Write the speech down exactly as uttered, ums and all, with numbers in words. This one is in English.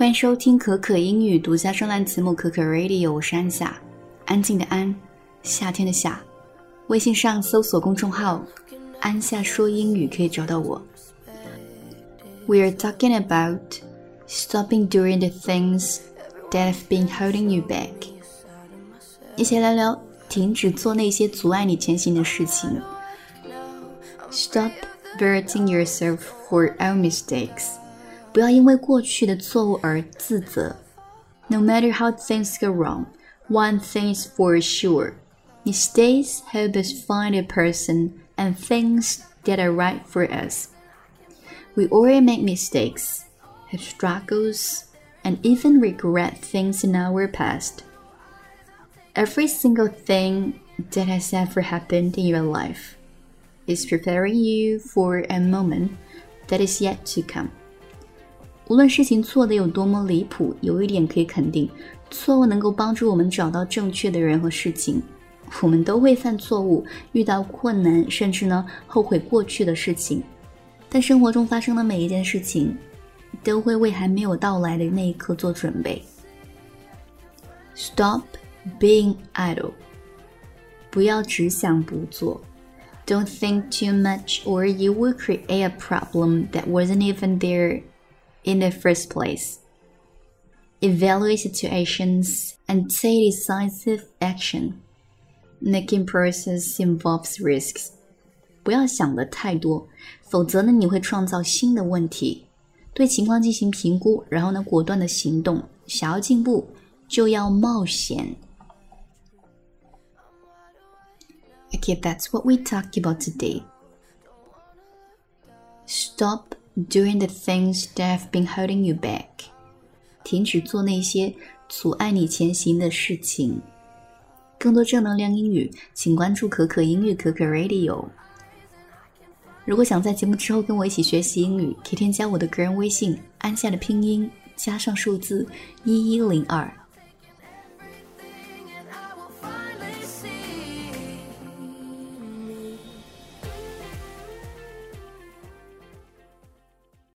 欢迎收听可可英语独家专栏节目可可 Radio， 我是安夏，安静的安，夏天的夏。微信上搜索公众号安夏说英语可以找到我。 We are talking about stopping doing the things that have been holding you back。 一起来聊停止做那些阻碍你前行的事情。 Stop berating yourself for our mistakes。不要因为过去的错误而自责。 No matter how things go wrong, one thing is for sure. Mistakes help us find a person and things that are right for us. We all make mistakes, have struggles, and even regret things in our past. Every single thing that has ever happened in your life is preparing you for a moment that is yet to come.无论事情错得有多么离谱，有一点可以肯定，错误能够帮助我们找到正确的人和事情。我们都会犯错误，遇到困难，甚至呢后悔过去的事情。但生活中发生的每一件事情，都会为还没有到来的那一刻做准备。Stop being idle。不要只想不做。Don't think too much or you will create a problem that wasn't even there.In the first place, evaluate situations and take decisive action. Making progress involves risks. 不要想得太多，否则呢，你会创造新的问题。对情况进行评估，然后呢，果断的行动。想要进步，就要冒险。Okay, that's what we talked about today. Stop.Doing the things that have been holding you back. 停止做那些阻碍你前行的事情。更多正能量英语，请关注可可英语可可 Radio。 如果想在节目之后跟我一起学习英语，可以添加我的个人微信安夏的拼音加上数字一一零二。